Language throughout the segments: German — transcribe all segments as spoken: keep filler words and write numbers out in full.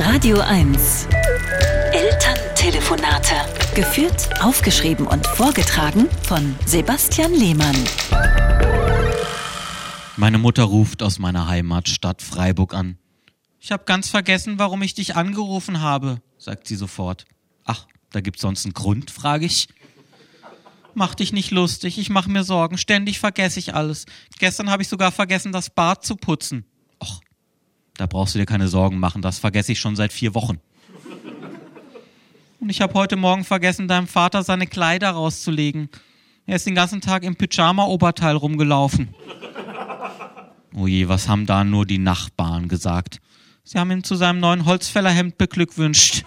Radio eins. Elterntelefonate. Geführt, aufgeschrieben und vorgetragen von Sebastian Lehmann. Meine Mutter ruft aus meiner Heimatstadt Freiburg an. Ich habe ganz vergessen, warum ich dich angerufen habe, sagt sie sofort. Ach, da gibt's sonst einen Grund, frage ich. Mach dich nicht lustig, ich mache mir Sorgen, ständig vergesse ich alles. Gestern habe ich sogar vergessen, das Bad zu putzen. Och, da brauchst du dir keine Sorgen machen, das vergesse ich schon seit vier Wochen. Und ich habe heute Morgen vergessen, deinem Vater seine Kleider rauszulegen. Er ist den ganzen Tag im Pyjama-Oberteil rumgelaufen. Oh je, was haben da nur die Nachbarn gesagt? Sie haben ihm zu seinem neuen Holzfällerhemd beglückwünscht.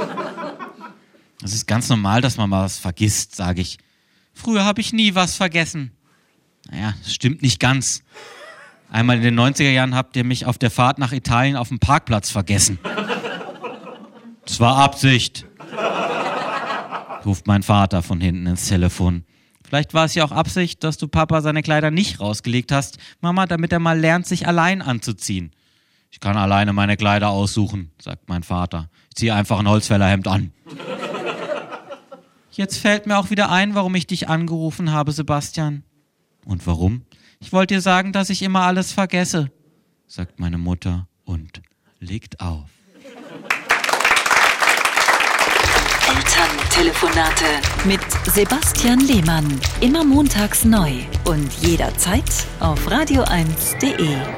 Es ist ganz normal, dass man mal was vergisst, sage ich. Früher habe ich nie was vergessen. Naja, das stimmt nicht ganz. Einmal in den neunziger Jahren habt ihr mich auf der Fahrt nach Italien auf dem Parkplatz vergessen. Das war Absicht, ruft mein Vater von hinten ins Telefon. Vielleicht war es ja auch Absicht, dass du Papa seine Kleider nicht rausgelegt hast, Mama, damit er mal lernt, sich allein anzuziehen. Ich kann alleine meine Kleider aussuchen, sagt mein Vater. Ich ziehe einfach ein Holzfällerhemd an. Jetzt fällt mir auch wieder ein, warum ich dich angerufen habe, Sebastian. Und warum? Ich wollte dir sagen, dass ich immer alles vergesse, sagt meine Mutter und legt auf. Elterntelefonate mit Sebastian Lehmann. Immer montags neu und jederzeit auf radio eins punkt de.